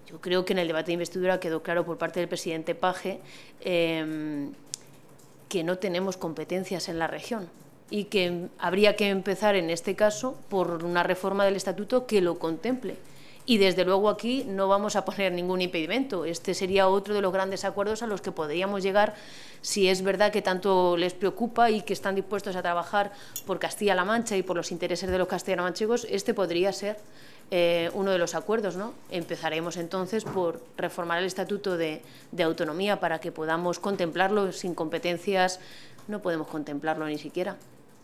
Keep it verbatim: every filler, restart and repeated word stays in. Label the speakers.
Speaker 1: Yo creo que en el debate de investidura quedó claro por parte del presidente Page eh, que no tenemos competencias en la región y que habría que empezar en este caso por una reforma del estatuto que lo contemple. Y desde luego aquí no vamos a poner ningún impedimento. Este sería otro de los grandes acuerdos a los que podríamos llegar si es verdad que tanto les preocupa y que están dispuestos a trabajar por Castilla-La Mancha y por los intereses de los castellano-manchegos. Este podría ser eh, uno de los acuerdos, ¿no? Empezaremos entonces por reformar el Estatuto de, de Autonomía para que podamos contemplarlo. Sin competencias no podemos contemplarlo ni siquiera.